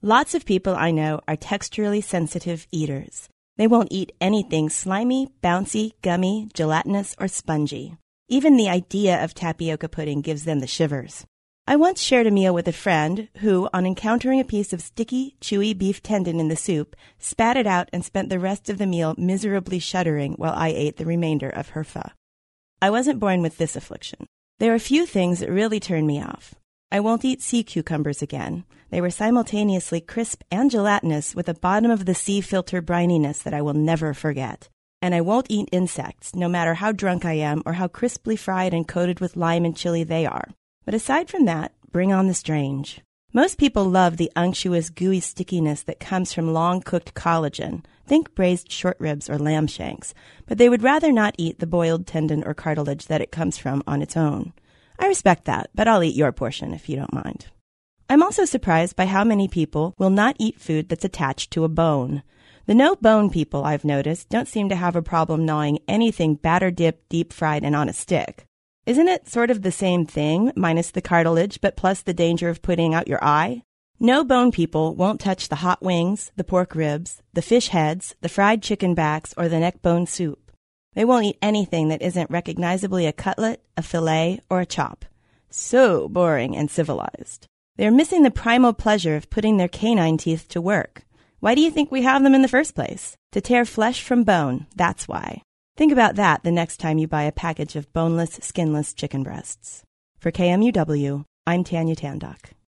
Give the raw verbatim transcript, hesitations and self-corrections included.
Lots of people I know are texturally sensitive eaters. They won't eat anything slimy, bouncy, gummy, gelatinous, or spongy. Even the idea of tapioca pudding gives them the shivers. I once shared a meal with a friend who, on encountering a piece of sticky, chewy beef tendon in the soup, spat it out and spent the rest of the meal miserably shuddering while I ate the remainder of her pho. I wasn't born with this affliction. There are few things that really turn me off. I won't eat sea cucumbers again. They were simultaneously crisp and gelatinous with a bottom-of-the-sea filter brininess that I will never forget. And I won't eat insects, no matter how drunk I am or how crisply fried and coated with lime and chili they are. But aside from that, bring on the strange. Most people love the unctuous, gooey stickiness that comes from long-cooked collagen. Think braised short ribs or lamb shanks. But they would rather not eat the boiled tendon or cartilage that it comes from on its own. I respect that, but I'll eat your portion if you don't mind. I'm also surprised by how many people will not eat food that's attached to a bone. The no-bone people, I've noticed, don't seem to have a problem gnawing anything batter-dipped, deep-fried, and on a stick. Isn't it sort of the same thing, minus the cartilage, but plus the danger of putting out your eye? No-bone people won't touch the hot wings, the pork ribs, the fish heads, the fried chicken backs, or the neck bone soup. They won't eat anything that isn't recognizably a cutlet, a fillet, or a chop. So boring and civilized. They're missing the primal pleasure of putting their canine teeth to work. Why do you think we have them in the first place? To tear flesh from bone, that's why. Think about that the next time you buy a package of boneless, skinless chicken breasts. For K M U W, I'm Tanya Tandock.